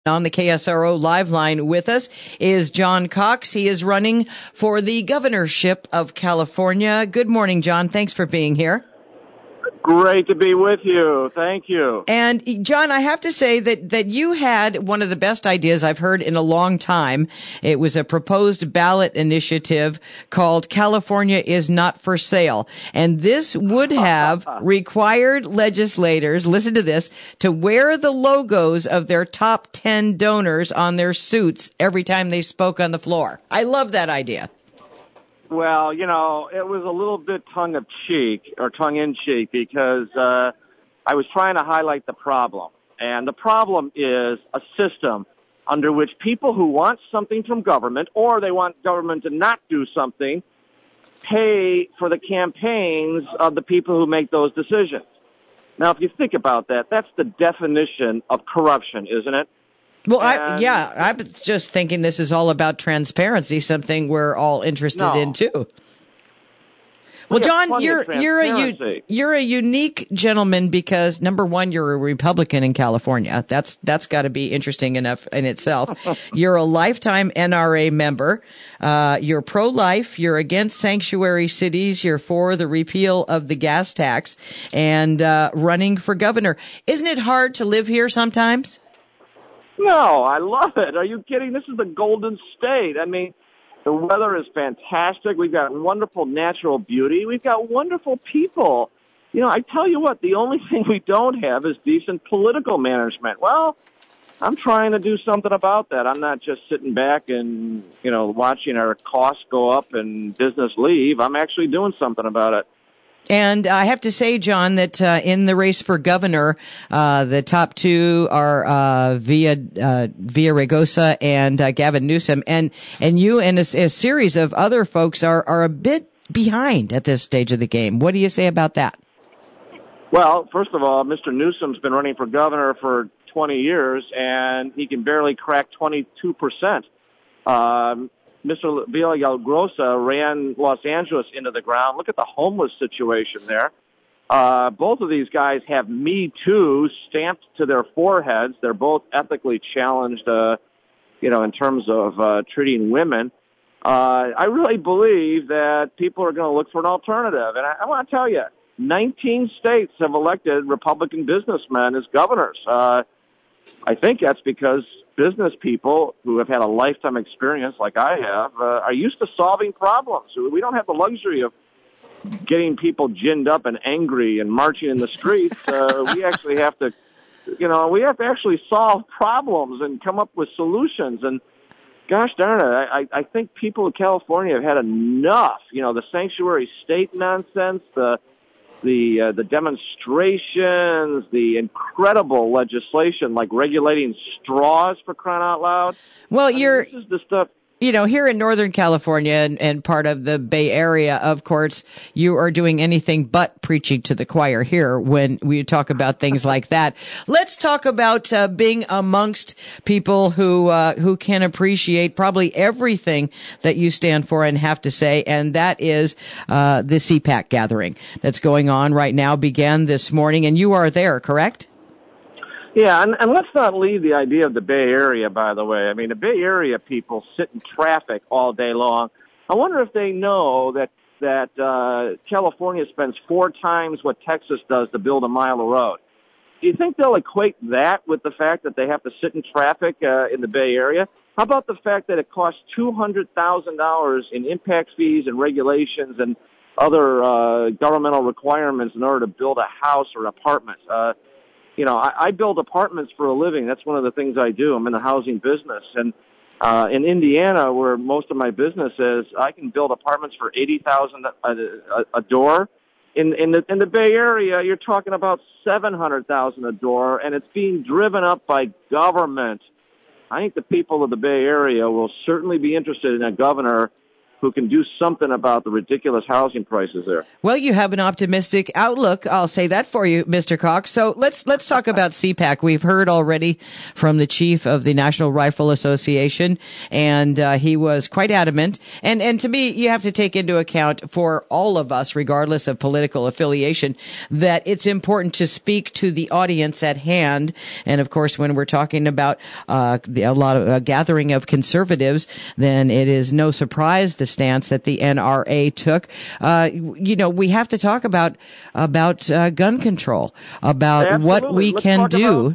On the KSRO Live Line with us is John Cox. He is running for the governorship of California. Good morning, John. Thanks for being here. Great to be with you. Thank you. And John, I have to say that you had one of the best ideas I've heard in a long time. It was a proposed ballot initiative called California is Not for Sale. And this would have required legislators, listen to this, to wear the logos of their top 10 donors on their suits every time they spoke on the floor. I love that idea. Well, you know, it was a little bit tongue-in-cheek because I was trying to highlight the problem. And the problem is a system under which people who want something from government or they want government to not do something pay for the campaigns of the people who make those decisions. Now, if you think about that, that's the definition of corruption, isn't it? Well, I was just thinking this is all about transparency, something we're all interested in too. Well, John, you're a unique gentleman because number one, you're a Republican in California. That's got to be interesting enough in itself. You're a lifetime NRA member. You're pro-life. You're against sanctuary cities. You're for the repeal of the gas tax and running for governor. Isn't it hard to live here sometimes? No, I love it. Are you kidding? This is the Golden State. I mean, the weather is fantastic. We've got wonderful natural beauty. We've got wonderful people. You know, I tell you what, the only thing we don't have is decent political management. Well, I'm trying to do something about that. I'm not just sitting back and, you know, watching our costs go up and business leave. I'm actually doing something about it. And I have to say, John, that in the race for governor, the top two are Villaraigosa and Gavin Newsom, and you and a series of other folks are a bit behind at this stage of the game. What do you say about that? Well, first of all, Mr. Newsom's been running for governor for 20 years, and he can barely crack 22%. Mr. Villaraigosa ran Los Angeles into the ground. Look at the homeless situation there. Both of these guys have Me Too stamped to their foreheads. They're both ethically challenged, in terms of treating women. I really believe that people are going to look for an alternative. And I want to tell you, 19 states have elected Republican businessmen as governors. I think that's because business people who have had a lifetime experience like I have are used to solving problems. We don't have the luxury of getting people ginned up and angry and marching in the streets. We actually have to, actually solve problems and come up with solutions. And gosh darn it, I think people in California have had enough. You know, the sanctuary state nonsense, the demonstrations, the incredible legislation like regulating straws, for crying out loud. Well, this is the stuff. You know, here in Northern California and part of the Bay Area, of course, you are doing anything but preaching to the choir here when we talk about things like that. Let's talk about being amongst people who can appreciate probably everything that you stand for and have to say, and that is the CPAC gathering that's going on right now, began this morning, and you are there, correct? Yeah, and let's not leave the idea of the Bay Area, by the way. I mean, the Bay Area people sit in traffic all day long. I wonder if they know that California spends 4 times what Texas does to build a mile of road. Do you think they'll equate that with the fact that they have to sit in traffic in the Bay Area? How about the fact that it costs $200,000 in impact fees and regulations and other governmental requirements in order to build a house or an apartment? I build apartments for a living. That's one of the things I do. I'm in the housing business. And in Indiana, where most of my business is, I can build apartments for $80,000 a door. In the Bay Area, you're talking about $700,000 a door, and it's being driven up by government. I think the people of the Bay Area will certainly be interested in a governor who can do something about the ridiculous housing prices there. Well, you have an optimistic outlook. I'll say that for you, Mr. Cox. So let's talk about CPAC. We've heard already from the chief of the National Rifle Association, and he was quite adamant. And to me, you have to take into account for all of us, regardless of political affiliation, that it's important to speak to the audience at hand. And of course, when we're talking about a lot of a gathering of conservatives, then it is no surprise the stance that the NRA took. We have to talk about gun control, about Absolutely. what we can do,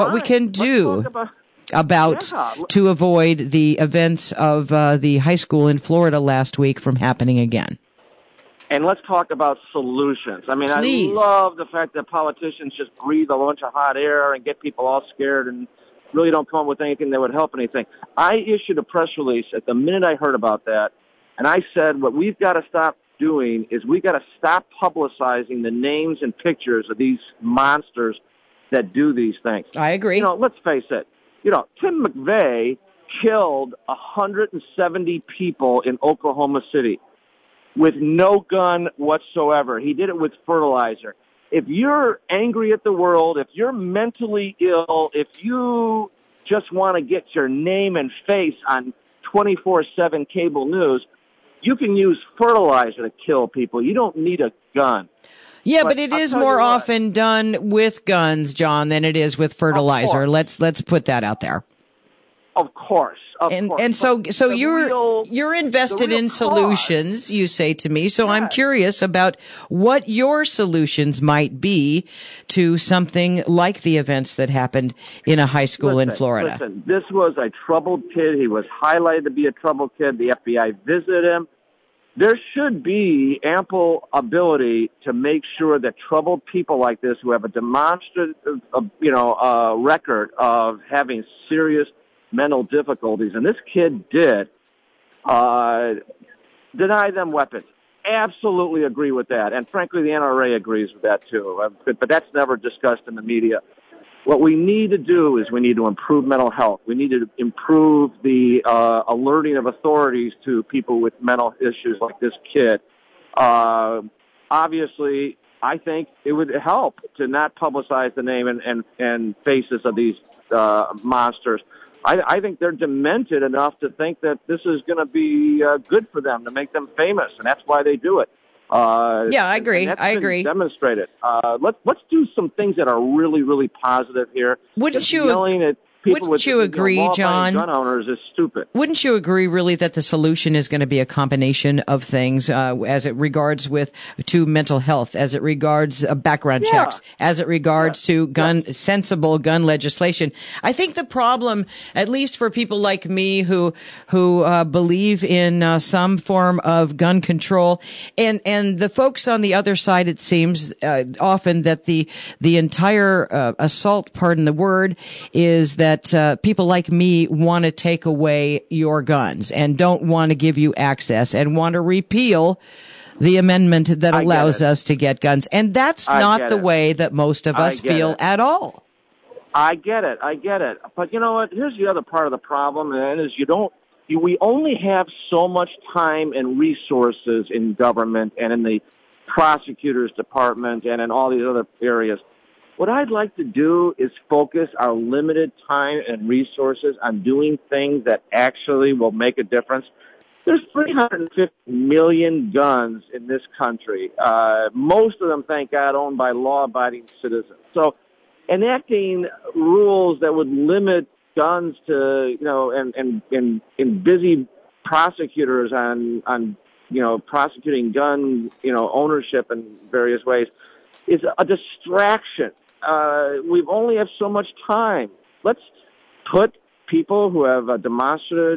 to avoid the events of the high school in Florida last week from happening again. And let's talk about solutions. I mean, Please. I love the fact that politicians just breathe a bunch of hot air and get people all scared and really don't come up with anything that would help anything. I issued a press release at the minute I heard about that, and I said what we've got to stop doing is we've got to stop publicizing the names and pictures of these monsters that do these things. I agree. Let's face it. Tim McVeigh killed 170 people in Oklahoma City with no gun whatsoever. He did it with fertilizer. If you're angry at the world, if you're mentally ill, if you just want to get your name and face on 24/7 cable news, you can use fertilizer to kill people. You don't need a gun. Yeah, but it is more often done with guns, John, than it is with fertilizer. Let's put that out there. Of course. And so you're invested in solutions, you say to me. So I'm curious about what your solutions might be to something like the events that happened in a high school in Florida. Listen, this was a troubled kid. He was highlighted to be a troubled kid. The FBI visited him. There should be ample ability to make sure that troubled people like this who have a demonstrative, record of having serious mental difficulties, and this kid did, deny them weapons. Absolutely agree with that. And frankly, the NRA agrees with that too. But that's never discussed in the media. What we need to do is we need to improve mental health. We need to improve the alerting of authorities to people with mental issues like this kid. Obviously, I think it would help to not publicize the name and faces of these monsters. I think they're demented enough to think that this is going to be good for them, to make them famous, and that's why they do it. I agree. I agree. Demonstrate it. Let's do some things that are really, really positive here. Wouldn't you agree, John? Gun owners is stupid. Wouldn't you agree, really, that the solution is going to be a combination of things, as it regards to mental health, as it regards background checks, as it regards to sensible gun legislation? I think the problem, at least for people like me who believe in some form of gun control, and the folks on the other side, it seems often that the entire assault, pardon the word, is that people like me want to take away your guns and don't want to give you access and want to repeal the amendment that allows us to get guns. And that's not the way that most of us feel at all. I get it. But you know what? Here's the other part of the problem, and is we only have so much time and resources in government and in the prosecutor's department and in all these other areas. What I'd like to do is focus our limited time and resources on doing things that actually will make a difference. There's 350 million guns in this country. Most of them, thank God, owned by law-abiding citizens. So enacting rules that would limit guns to, and busy prosecutors on prosecuting gun, ownership in various ways is a distraction. We only have so much time. Let's put people who have a demonstrative,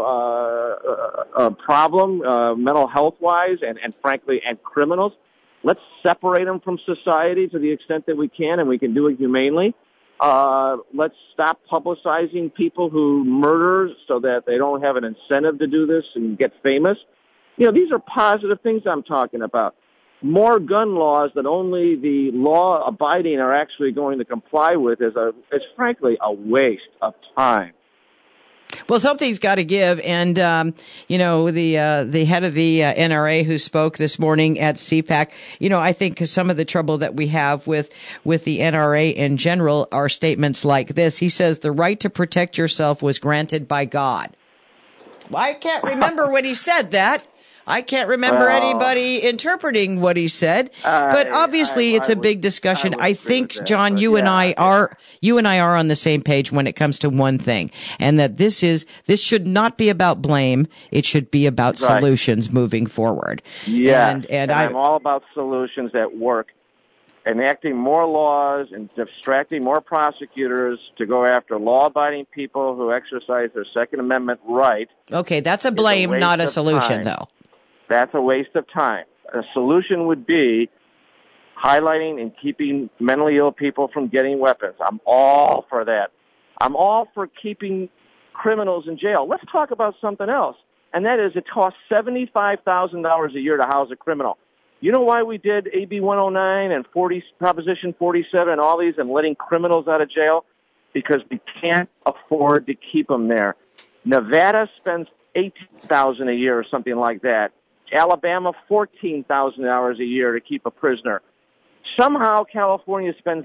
a problem, mental health-wise, and frankly, and criminals. Let's separate them from society to the extent that we can, and we can do it humanely. Let's stop publicizing people who murder so that they don't have an incentive to do this and get famous. These are positive things I'm talking about. More gun laws that only the law-abiding are actually going to comply with is frankly a waste of time. Well, something's got to give. And, the head of the NRA who spoke this morning at CPAC, I think some of the trouble that we have with the NRA in general are statements like this. He says the right to protect yourself was granted by God. Well, I can't remember when he said that. I can't remember anybody interpreting what he said, but obviously it's a big discussion. I think, John, you and I are on the same page when it comes to one thing, and that this should not be about blame. It should be about solutions moving forward. Yeah, and I'm all about solutions that work. Enacting more laws and distracting more prosecutors to go after law-abiding people who exercise their Second Amendment right. Okay, that's a blame, not a solution, though. That's a waste of time. A solution would be highlighting and keeping mentally ill people from getting weapons. I'm all for that. I'm all for keeping criminals in jail. Let's talk about something else, and that is it costs $75,000 a year to house a criminal. You know why we did AB 109 and Proposition 47 and all these and letting criminals out of jail? Because we can't afford to keep them there. Nevada spends $18,000 a year or something like that. Alabama, $14,000 a year to keep a prisoner. Somehow California spends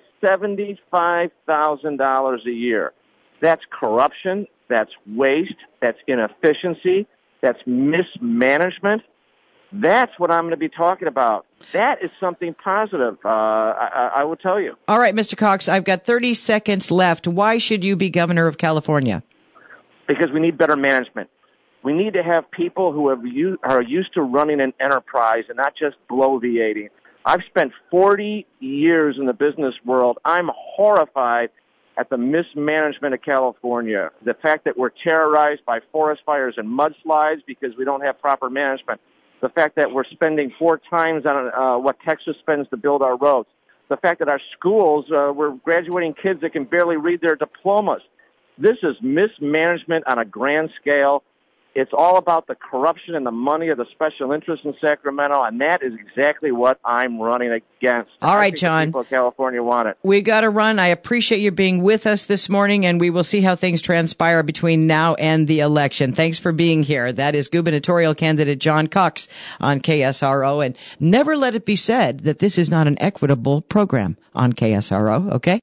$75,000 a year. That's corruption. That's waste. That's inefficiency. That's mismanagement. That's what I'm going to be talking about. That is something positive, I will tell you. All right, Mr. Cox, I've got 30 seconds left. Why should you be governor of California? Because we need better management. We need to have people who are used to running an enterprise and not just bloviating. I've spent 40 years in the business world. I'm horrified at the mismanagement of California, the fact that we're terrorized by forest fires and mudslides because we don't have proper management, the fact that we're spending 4 times on what Texas spends to build our roads, the fact that our schools, we're graduating kids that can barely read their diplomas. This is mismanagement on a grand scale. It's all about the corruption and the money of the special interests in Sacramento, and that is exactly what I'm running against. All right, John. People of California want it. We got to run. I appreciate you being with us this morning, and we will see how things transpire between now and the election. Thanks for being here. That is gubernatorial candidate John Cox on KSRO, and never let it be said that this is not an equitable program on KSRO, okay?